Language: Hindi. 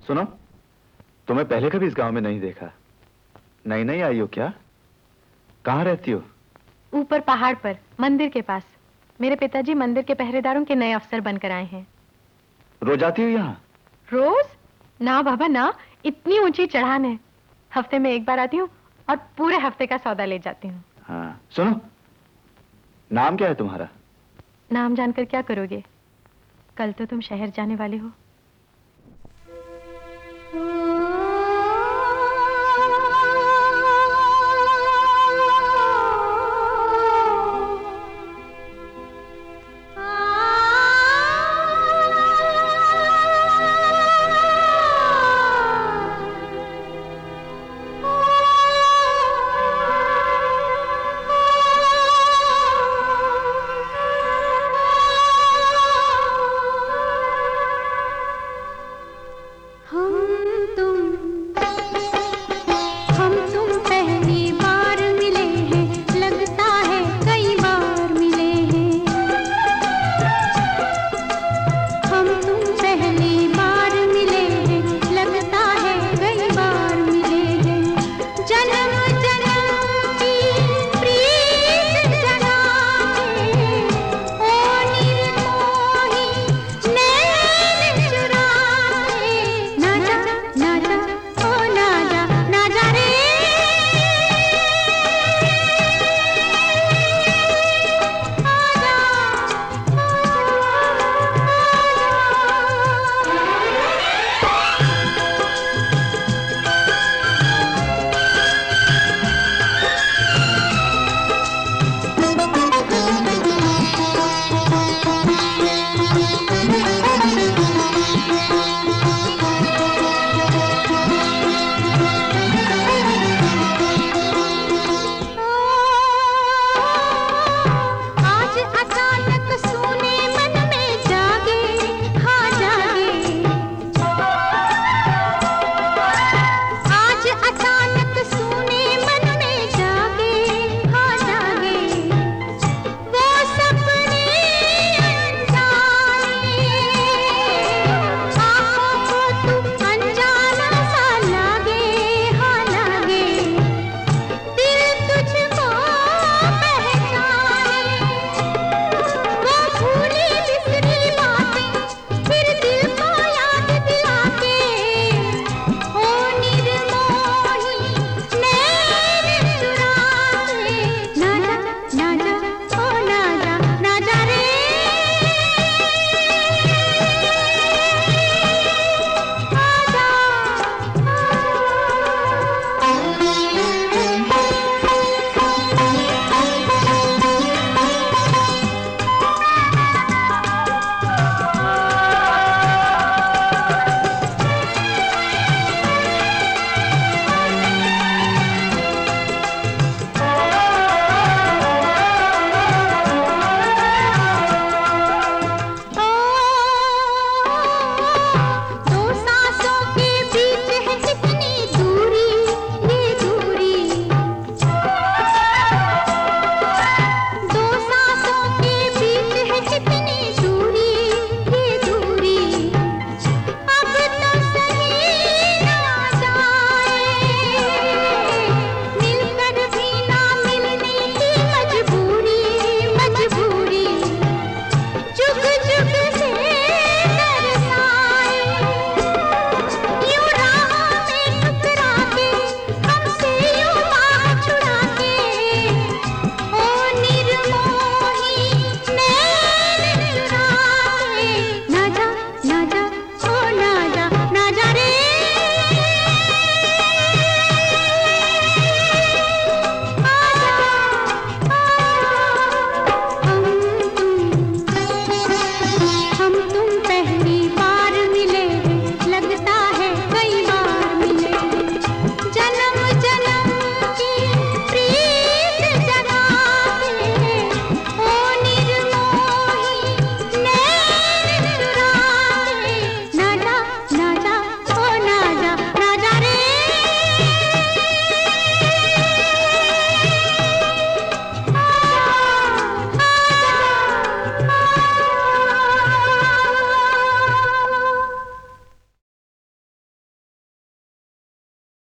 सुनो, तुम्हें पहले कभी इस गांव में नहीं देखा। नई नई आई हो क्या? कहाँ रहती हो? ऊपर पहाड़ पर, मंदिर के पास। मेरे पिताजी मंदिर के पहरेदारों के नए अफसर बनकर आए हैं। रोज आती हो यहाँ? रोज? ना बाबा ना, इतनी ऊंची चढ़ान है। हफ्ते में एक बार आती हूँ और पूरे हफ्ते का सौदा ले जाती हूँ। हाँ, सुनो, नाम क्या है तुम्हारा? नाम जानकर क्या करोगे? कल तो तुम शहर जाने वाले हो।